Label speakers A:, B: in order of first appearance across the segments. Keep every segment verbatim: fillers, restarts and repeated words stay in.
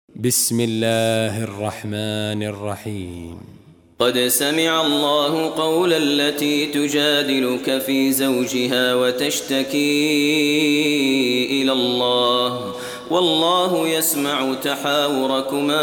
A: بسم الله الرحمن الرحيم.
B: قد سمع الله قول التي تجادلك في زوجها وتشتكي إلى الله والله يسمع تحاوركما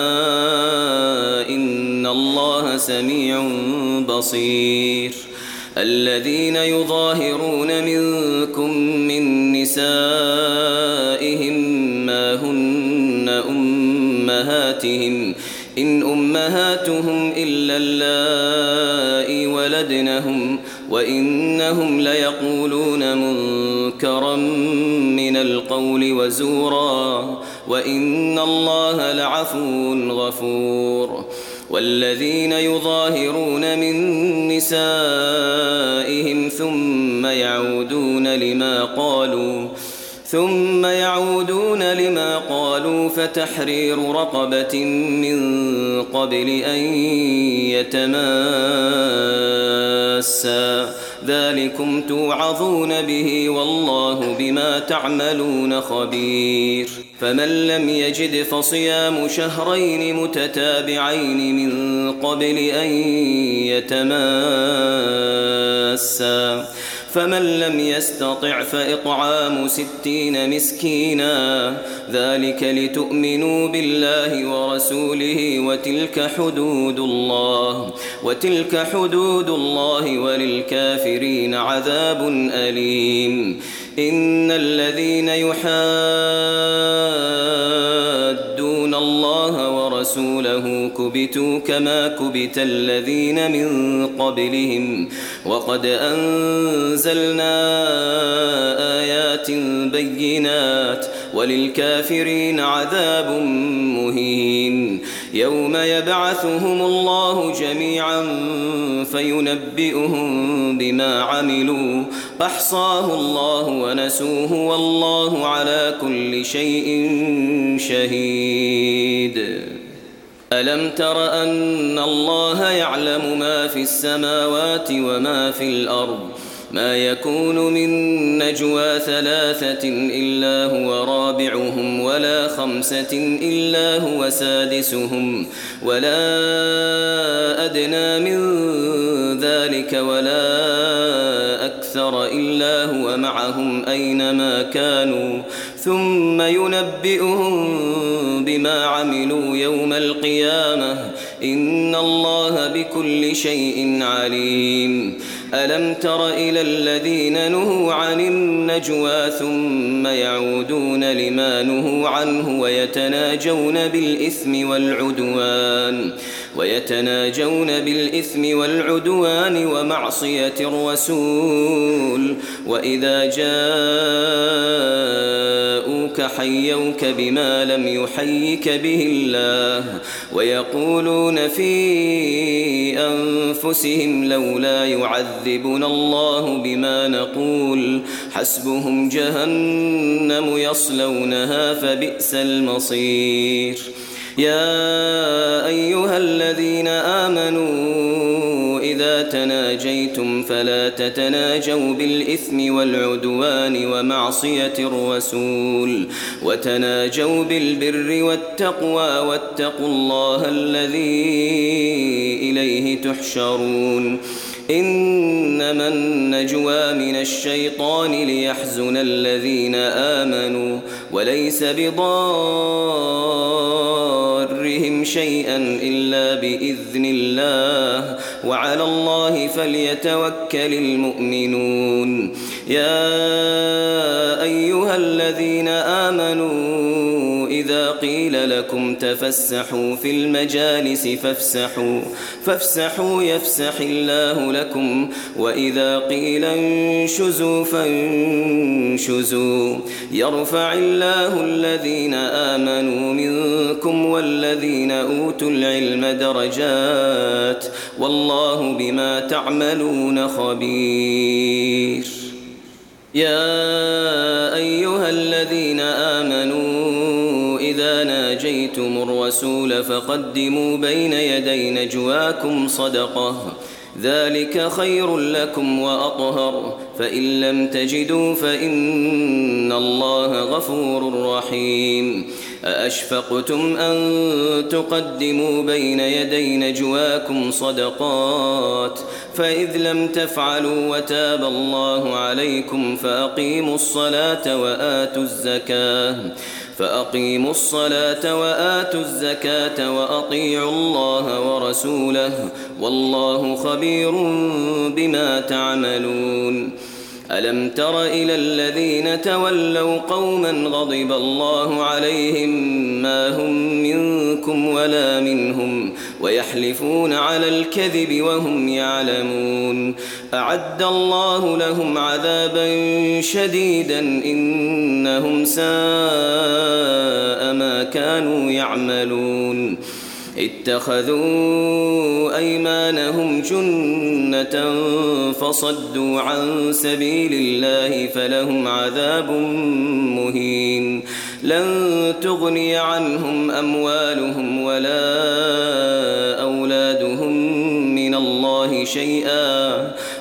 B: إن الله سميع بصير. الذين يظاهرون منكم من نسائهم ما هن أمهاتهم إن أمهاتهم إلا اللائي ولدنهم وإنهم ليقولون منكرا من القول وزورا وإن الله لعفو غفور. والذين يظاهرون من نسائهم ثم يعودون لما قالوا ثم يعودون لما قالوا فتحرير رقبة من قبل أن يتماسا ذلكم توعظون به والله بما تعملون خبير. فمن لم يجد فصيام شهرين متتابعين من قبل أن يتماسا فمن لم يستطع فإطعام ستين مسكينا ذلك لتؤمنوا بالله ورسوله وتلك حدود الله وتلك حدود الله وللكافرين عذاب أليم. إن الذين يحادون الله ورسوله كبتوا كما كبت الذين من قبلهم وقد أنزلنا آيات بينات وللكافرين عذاب مهين. يوم يبعثهم الله جميعا فينبئهم بما عملوا أحصاه الله ونسوه والله على كل شيء شهيد. ألم تر أن الله يعلم ما في السماوات وما في الأرض ما يكون من نجوى ثلاثة إلا هو رابعهم ولا خمسة إلا هو سادسهم ولا أدنى من ذلك ولا أكثر إلا هو معهم أينما كانوا ثم ينبئهم بما عملوا يوم القيامة إن الله بكل شيء عليم. ألم تر إلى الذين نهوا عن النجوى ثم يعودون لما نهوا عنه ويتناجون بالإثم والعدوان ويتناجون بالإثم والعدوان ومعصية الرسول وإذا جاءوك حيوك بما لم يحيك به الله ويقولون في أنفسهم لولا يعذبنا الله بما نقول حسبهم جهنم يصلونها فبئس المصير. يا أيها الذين آمنوا إذا تناجيتم فلا تتناجوا بالإثم والعدوان ومعصية الرسول وتناجوا بالبر والتقوى واتقوا الله الذي إليه تحشرون. إنما النجوى من الشيطان ليحزن الذين آمنوا وليس بضارهم شيئا إلا بإذن الله وعلى الله فليتوكل المؤمنون. يا أيها الذين آمنوا إذا قيل لكم تفسحوا في المجالس فافسحوا فافسحوا يفسح الله لكم وإذا قيل انشزوا فانشزوا يرفع الله الذين آمنوا منكم والذين أوتوا العلم درجات والله بما تعملون خبير. يا أيها الذين آمنوا إذا ناجيتم الرسول فقدموا بين يدي نجواكم صدقة ذلك خير لكم وأطهر فإن لم تجدوا فإن الله غفور رحيم. أأشفقتم أن تقدموا بين يدي نجواكم صدقات فإذ لم تفعلوا وتاب الله عليكم فأقيموا الصلاة وآتوا الزكاة فأقيموا الصلاة وآتوا الزكاة وأطيعوا الله ورسوله والله خبير بما تعملون. ألم تر إلى الذين تولوا قوما غضب الله عليهم ما هم منكم ولا منهم ويحلفون على الكذب وهم يعلمون أعد الله لهم عذابا شديدا إنهم ساء ما كانوا يعملون. اتخذوا أيمانهم جنة فصدوا عن سبيل الله فلهم عذاب مهين. لن تغني عنهم أموالهم ولا أولادهم من الله شيئا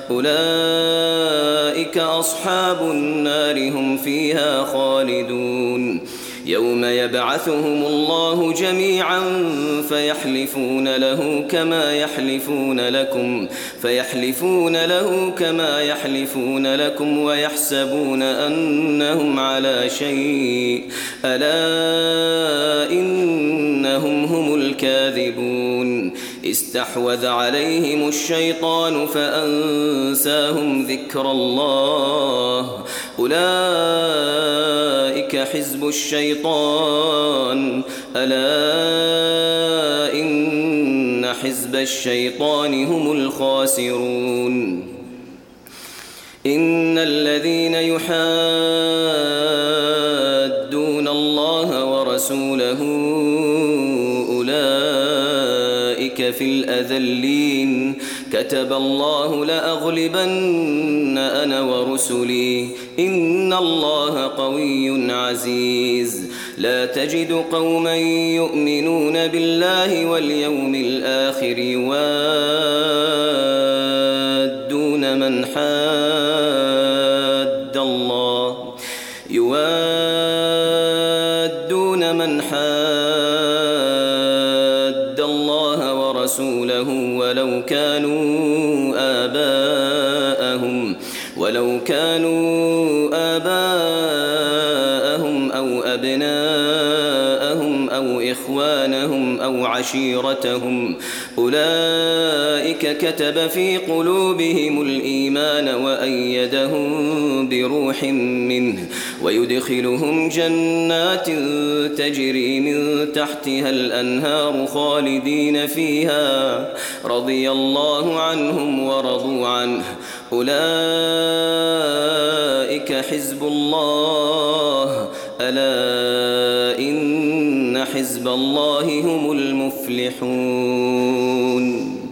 B: أولئك أصحاب النار هم فيها خالدون. يوم يبعثهم الله جميعا فيحلفون له كما يحلفون لكم فيحلفون له كما يحلفون لكم ويحسبون أنهم على شيء ألا إنهم هم الكاذبون. استحوذ عليهم الشيطان فأنساهم ذكر الله أولئك حزب الشيطان ألا إن حزب الشيطان هم الخاسرون. إن الذين يحادون الله ورسوله أولئك في الأذلين كتب الله لأغلبن أنا ورسلي إن الله قوي عزيز. لا تجد قوما يؤمنون بالله واليوم الآخر يوادون من حاد الله يوادون من حاد الله ورسوله ولو كانوا آباءهم ولو كانوا آباءهم أو أبناءهم أو إخوانهم أو عشيرتهم أولئك كتب في قلوبهم الإيمان وأيدهم بروح منه ويدخلهم جنات تجري من تحتها الأنهار خالدين فيها رضي الله عنهم ورضوا عنه أولئك حزب الله ألا إن حزب الله هم المفلحون.